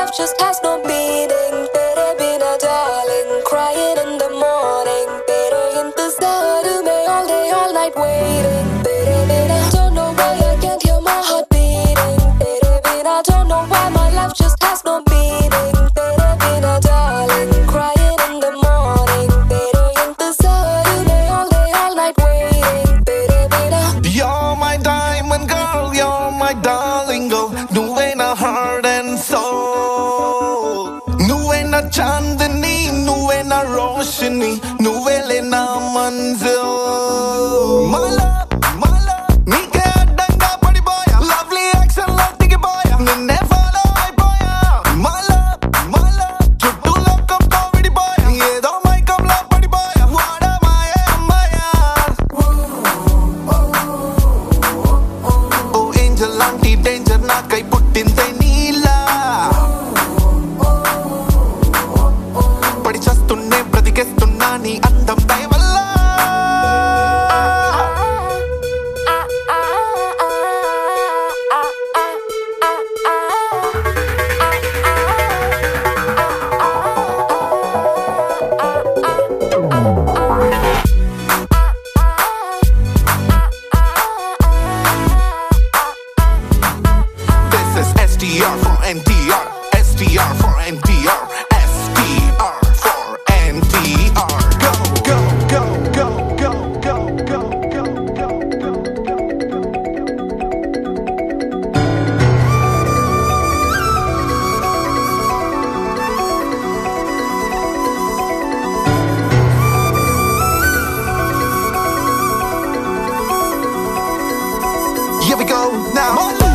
life just has no meaning. तेरे बिना darling, crying in the morning. तेरे इंतजार में all day all night waiting. तेरे बिना don't know why I can't hear my heart beating. तेरे बिना don't know why my life just has no meaning. तेरे बिना darling, crying in the morning. तेरे इंतजार में all day all night waiting. तेरे बिना You're my diamond girl, you're my darling girl. నువ్వే నా heart and soul. నువ్వే నా చాందిని, నువ్వే నా రోషిని, నువ్వేలే నా Manzil. My love, my love, నీకే అడ్డంగా పడిపోయా. Lovely action లో దిగిపోయా, నిన్నే follow అయిపోయా. My love, my love, చుట్టూ లోకంతో విడిపోయా. ఏదో మైకంలో పడిపోయా, వాడమాయే అమ్మాయా. ఓ ఏంజల్ లాంటి డేంజర్ నాకై పుట్టిందే నీలా. పడి చస్తున్నే బ్రతికేస్తున్నా నీ అందం దయ వల్ల. This is STR for NTR, STR for NTR, STR for NTR. Go, go, go, go, go, go, go, go, go, go, go. Here we go now.